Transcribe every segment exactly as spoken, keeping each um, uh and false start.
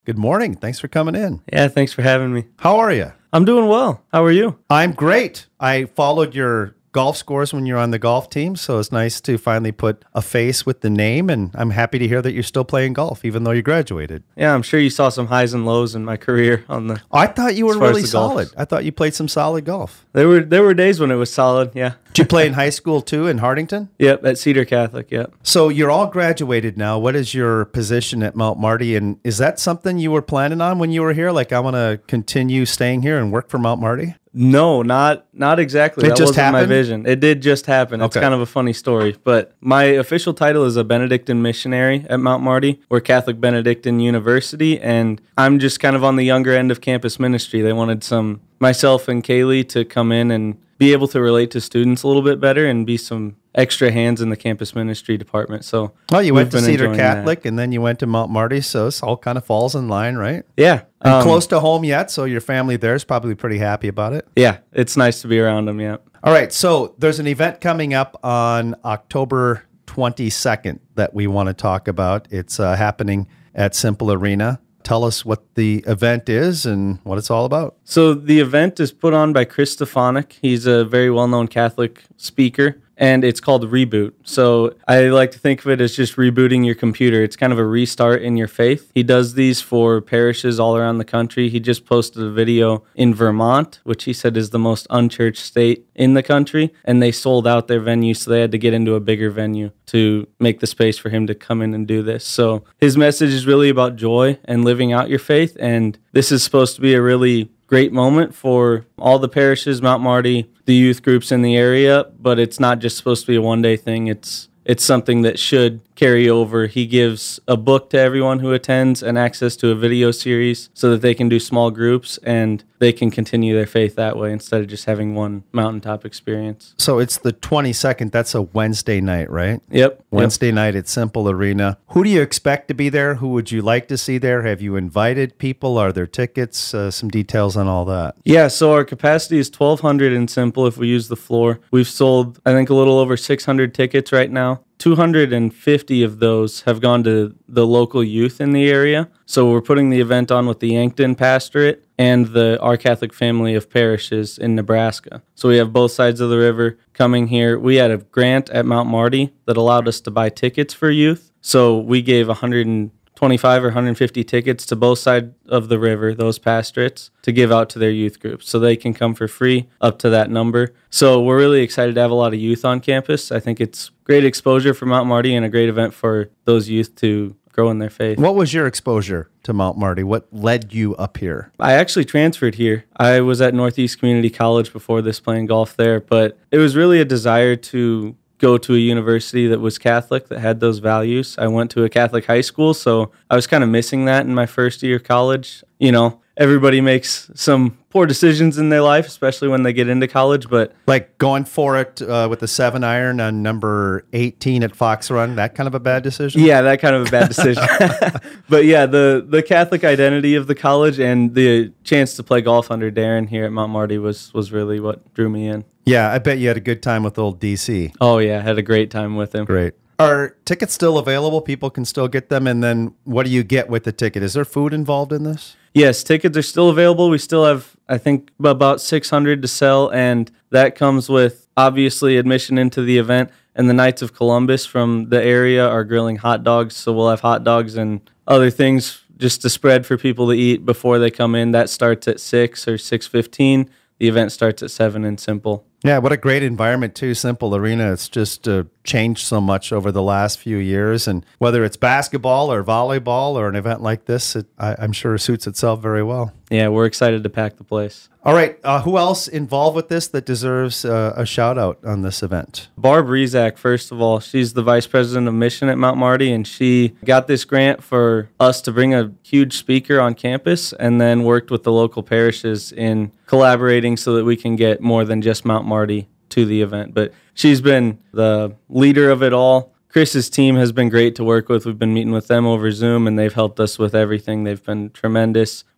Good morning. Thanks for coming in. Yeah, thanks for having me. How are you? I'm doing well. How are you? I'm great. I followed your golf scores when you're on the golf team, so it's nice to finally put a face with the name, and I'm happy to hear that you're still playing golf, even though you graduated. Yeah, I'm sure you saw some highs and lows in my career on the. I thought you were as far as really the golf. solid. I thought you played some solid golf. There were there were days when it was solid, yeah. Did you play in high school too in Hardington? Yep, at Cedar Catholic, yep. So you're all graduated now. What is your position at Mount Marty, and is that something you were planning on when you were here? Like, I want to continue staying here and work for Mount Marty? No, not not exactly. It that just wasn't happened? my vision. It did just happen. It's Okay. kind of a funny story. But my official title is a Benedictine missionary at Mount Marty. We're Catholic Benedictine University, and I'm just kind of on the younger end of campus ministry. They wanted some myself and Kaylee to come in and be able to relate to students a little bit better and be some extra hands in the campus ministry department. So Well, you we've went to been Cedar enjoying Catholic, and then you went to Mount Marty, so this all kind of falls in line, right? that. Yeah. And um, close to home yet, so your family there is probably pretty happy about it. Yeah, it's nice to be around them, yeah. All right, so there's an event coming up on October twenty-second that we want to talk about. It's uh, happening at Simple Arena. Tell us what the event is and what it's all about. So the event is put on by Chris Stefanik. He's a very well-known Catholic speaker, and it's called Reboot. So I like to think of it as just rebooting your computer. It's kind of a restart in your faith. He does these for parishes all around the country. He just posted a video in Vermont, which he said is the most unchurched state in the country, and they sold out their venue, so they had to get into a bigger venue to make the space for him to come in and do this. So his message is really about joy and living out your faith, and this is supposed to be a really great moment for all the parishes, Mount Marty, the youth groups in the area, but it's not just supposed to be a one-day thing. It's it's something that should carry over. He gives a book to everyone who attends and access to a video series so that they can do small groups and they can continue their faith that way instead of just having one mountaintop experience. So it's the twenty-second. That's a Wednesday night, right? Yep. Wednesday yep. night at Simple Arena. Who do you expect to be there? Who would you like to see there? Have you invited people? Are there tickets? Uh, some details on all that. Yeah, so our capacity is twelve hundred in Simple if we use the floor. We've sold, I think, a little over six hundred tickets right now. two hundred fifty of those have gone to the local youth in the area. So we're putting the event on with the Yankton Pastorate and the Our Catholic Family of Parishes in Nebraska. So we have both sides of the river coming here. We had a grant at Mount Marty that allowed us to buy tickets for youth. So we gave one hundred twenty-five or one hundred fifty tickets to both sides of the river, those pastorates, to give out to their youth groups. So they can come for free up to that number. So we're really excited to have a lot of youth on campus. I think it's great exposure for Mount Marty and a great event for those youth to grow in their faith. What was your exposure to Mount Marty? What led you up here? I actually transferred here. I was at Northeast Community College before this, playing golf there, but it was really a desire to go to a university that was Catholic, that had those values. I went to a Catholic high school, so I was kind of missing that in my first year of college. You know, everybody makes some poor decisions in their life, especially when they get into college, but like going for it uh, with the seven iron on number eighteen at Fox Run, that kind of a bad decision? Yeah, that kind of a bad decision. But yeah, the, the Catholic identity of the college and the chance to play golf under Darren here at Mount Marty was, was really what drew me in. Yeah, I bet you had a good time with old D C. Oh yeah, had a great time with him. Great. Are tickets still available? People can still get them. And then what do you get with the ticket? Is there food involved in this? Yes, tickets are still available. We still have, I think, about six hundred to sell, and that comes with, obviously, admission into the event. And the Knights of Columbus from the area are grilling hot dogs, so we'll have hot dogs and other things just to spread for people to eat before they come in. That starts at six or six fifteen. The event starts at seven in Simple. Yeah, what a great environment, too. Simple Arena. It's just uh, changed so much over the last few years. And whether it's basketball or volleyball or an event like this, it, I, I'm sure suits itself very well. Yeah, we're excited to pack the place. All right. Uh, who else involved with this that deserves uh, a shout out on this event? Barb Rezak, first of all. She's the vice president of mission at Mount Marty, and she got this grant for us to bring a huge speaker on campus and then worked with the local parishes in collaborating so that we can get more than just Mount Marty to the event. But she's been the leader of it all. Chris's team has been great to work with. We've been meeting with them over Zoom, and they've helped us with everything. They've been tremendous.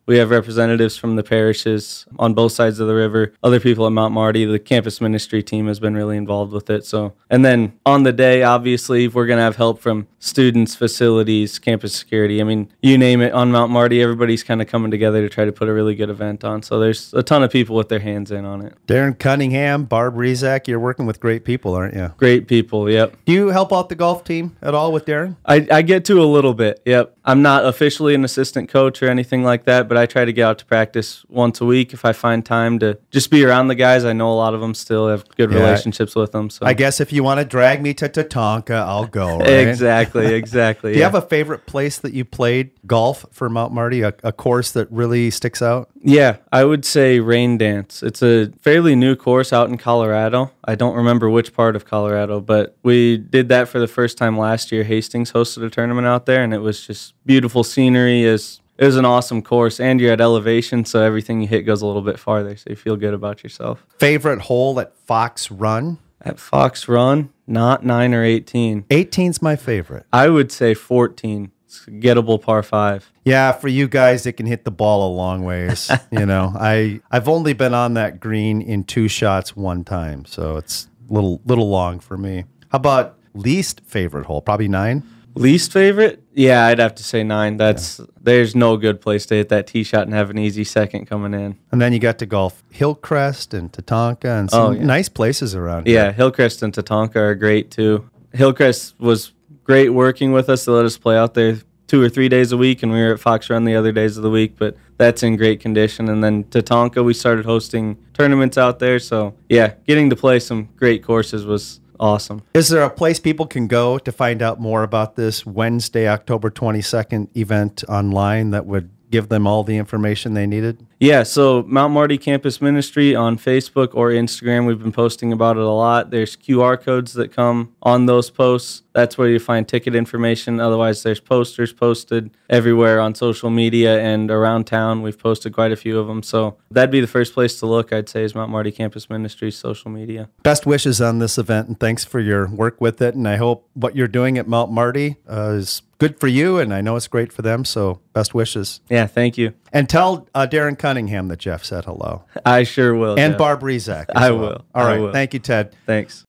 We have representatives from the parishes on both sides of the river, other people at Mount Marty. The campus ministry team has been really involved with it. So, and then on the day, obviously, we're going to have help from students, facilities, campus security. I mean, you name it, on Mount Marty, everybody's kind of coming together to try to put a really good event on. So there's a ton of people with their hands in on it. Darren Cunningham, Barb Rizak, you're working with great people, aren't you? Great people, yep. Do you help out the golf team at all with Darren? I, I get to a little bit, yep. I'm not officially an assistant coach or anything like that, but I try to get out to practice once a week if I find time to just be around the guys. I know a lot of them still, have good yeah, relationships with them. So I guess if you want to drag me to Tatanka, I'll go, right? Exactly, exactly. Do yeah. you have a favorite place that you played golf for Mount Marty, a, a course that really sticks out? Yeah, I would say Rain Dance. It's a fairly new course out in Colorado. I don't remember which part of Colorado, but we did that for the first time last year. Hastings hosted a tournament out there, and it was just beautiful scenery. Is It was an awesome course, and you're at elevation, so everything you hit goes a little bit farther, so you feel good about yourself. Favorite hole at Fox Run? At Fox Run, not nine or eighteen. eighteen's my favorite. I would say fourteen. It's a gettable par five. Yeah, for you guys, it can hit the ball a long ways. you know, I I've only been on that green in two shots one time, so it's a little little long for me. How about least favorite hole? Probably nine. Least favorite? Yeah, I'd have to say nine. That's yeah. There's no good place to hit that tee shot and have an easy second coming in. And then you got to golf Hillcrest and Tatanka and some oh, yeah. nice places around here. Yeah, Hillcrest and Tatanka are great too. Hillcrest was great working with us. They let us play out there two or three days a week, and we were at Fox Run the other days of the week, but that's in great condition. And then Tatanka, we started hosting tournaments out there. So, yeah, getting to play some great courses was awesome. Is there a place people can go to find out more about this Wednesday, October twenty-second event online that would give them all the information they needed? Yeah, so Mount Marty Campus Ministry on Facebook or Instagram, we've been posting about it a lot. There's Q R codes that come on those posts. That's where you find ticket information. Otherwise, there's posters posted everywhere on social media and around town. We've posted quite a few of them. So that'd be the first place to look, I'd say, is Mount Marty Campus Ministry's social media. Best wishes on this event, and thanks for your work with it. And I hope what you're doing at Mount Marty uh, is good for you, and I know it's great for them. So best wishes. Yeah, thank you. And tell uh, Darren Cunningham that Jeff said hello. I sure will. And Jeff. Barb Rizak. I well. will. All right. I will. Thank you, Ted. Thanks.